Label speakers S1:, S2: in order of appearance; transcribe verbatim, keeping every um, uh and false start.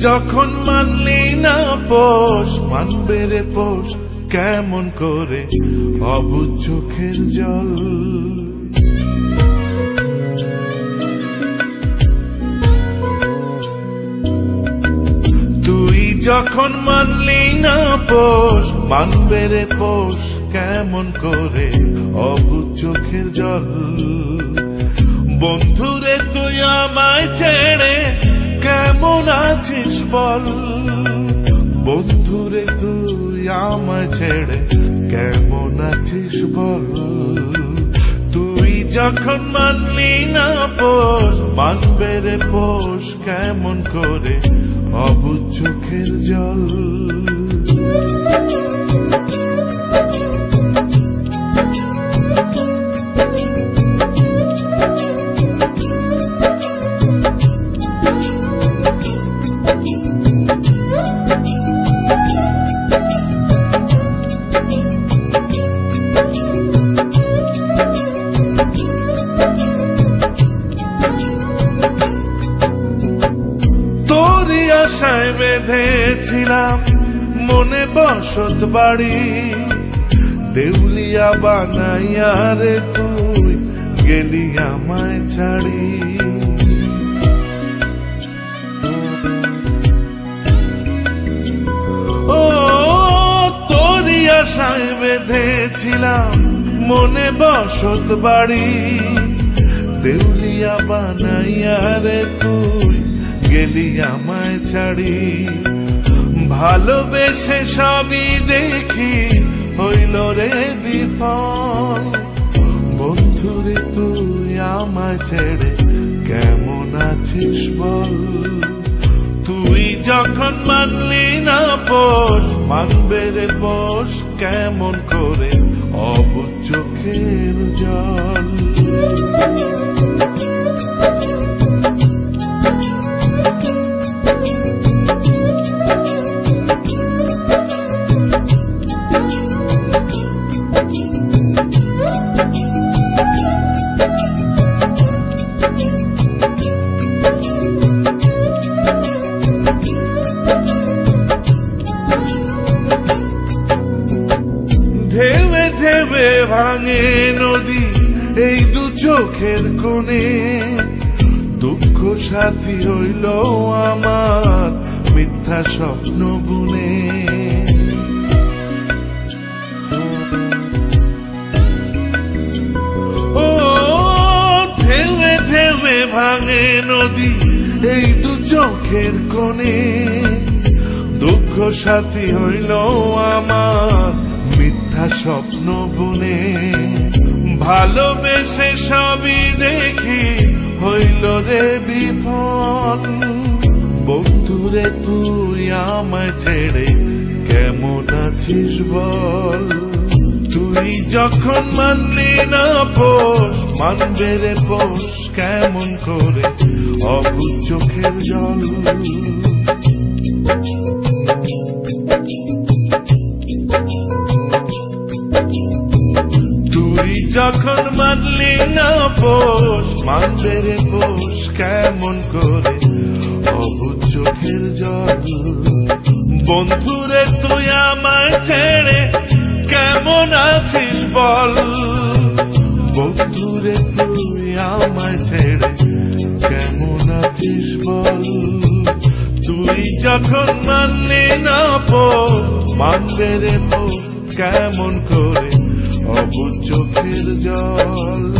S1: যখন মানলি না পোষ, মানবে রে পোষ কেমন করে অবুঝ চোখের জল। তুই যখন মানলি না পোষ, মানবে রে পোষ কেমন করে অবুঝ চোখের জল। বন্ধুরে তুই আমায় ছেড়ে কেমন আছিস বল, বন্ধুরে তুই আমায় ছেড়ে কেমন আছিস বল। তুই যখন মানলি না পোষ, মানবে রে পোষ কেমন করে অবুঝ চোখের জল। আশায় বেঁধেছিলাম মনে বসত বাড়ি, দেউলিয়া বানাইয়া রে তুই গেলি আমায় ছাড়ি। ও তোরি আশায় বেঁধেছিলাম মনে বসত বাড়ি, দেউলিয়া বানাইয়া রে তুই গেলি আমায় ছাড়ি। ভালোবেসে সবই দেখি হইল রে বিফল, বন্ধুরে তুই আমায় ছেড়ে কেমন আছিস বল। তুই যখন মানলি না পোষ, মানবে রে পোষ কেমন করে অবুঝ চোখের জল। ঢেউে ঢেউে ভাঙে নদী এই দু চোখের কোণে, দুঃখ সাথী হইল আমার মিথ্যা স্বপ্ন বুনে। ও ঢেউে ঢেউে ভাঙে নদী এই দু চোখের কোণে, দুঃখ সাথী হইল আমার মিথ্যা স্বপ্ন বুনে। ভালোবেসে সবই দেখি হইল রে বিফল, বন্ধুরে তুই আমায় ছেড়ে কেমন আছিস বল। তুই যখন মানলি না পোষ, মানবে রে পোষ কেমন করে অবুঝ চোখের জল। তুই যখন মানলি না পোষ, মানবে রে পোষ কেমন করে অবুঝ চোখের জল। বন্ধুরে তুই আমায় ছেড়ে কেমন আছিস বল, বন্ধুরে তুই আমায় ছেড়ে কেমন আছিস বল। তুই যখন মানলি না পোষ, মানবে রে পোষ কেমন করে অবুঝ চোখের জল।